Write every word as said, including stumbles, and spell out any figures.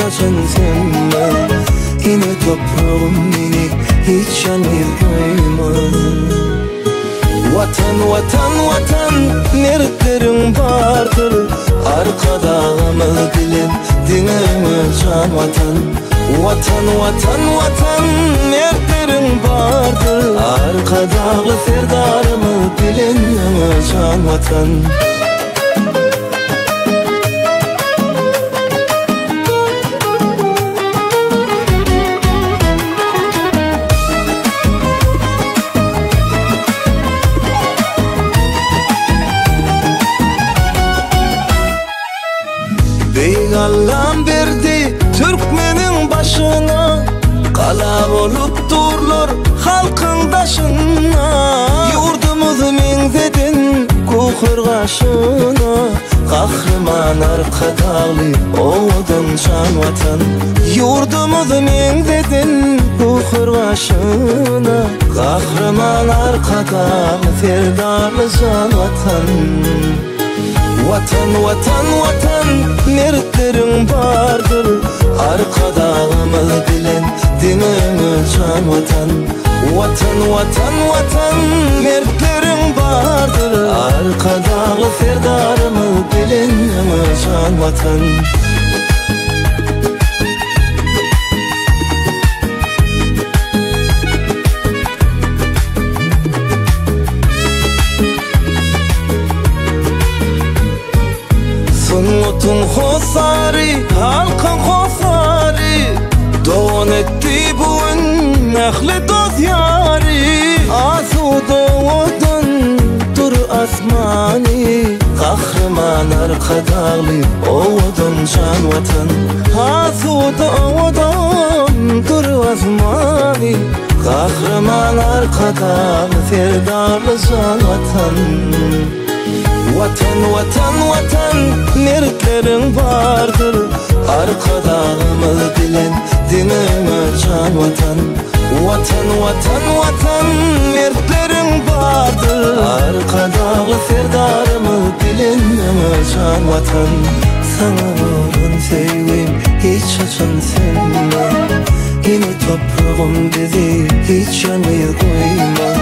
açan senme. Yine toprağım beni hiç yanmaya koyma. Vatan vatan vatan neretlerin vardır, arkadağımı bilen dinime can vatan. Vatan vatan vatan neretlerin vardır, arkadağı serdarımı bilen can vatan. Beyik Allah'ım verdi Türkmenin başına, kala olup durlar halkın taşına. Yurdumuz menzedin kuhurgaşına, kahraman arkadalı oğudun can vatan. Yurdumuz menzedin kuhurgaşına, kahraman arkadalı serdarlı can vatan. Vatan vatan vatan neretlerin vardır, arkadağımı bilen dinime can vatan. Vatan vatan vatan neretlerin vardır, arkadağı serdarımı bilen can vatan. Sunutun hosari, halkın hosari, doğan etti bugün ehli dost yari. Asuda odan dur asmani, kahraman arkadalı oğudun can vatan. Asuda odan dur asmani, kahraman arkadalı serdarlı can vatan. Vatan vatan vatan neretlerin vardır, arkadağımı bilen dinime can vatan. Vatan vatan vatan neretlerin vardır, arkadağı serdarımı bilen can vatan. Sana olan sevgim hiç açan senme. Yine toprağım bizi hiç yanmaya koyma.